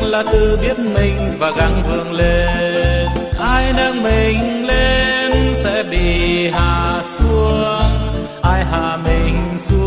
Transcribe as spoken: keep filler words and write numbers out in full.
là tự biết mình và gắng vươn lên. Ai nâng mình lên sẽ bị hạ xuống, ai hạ mình xuống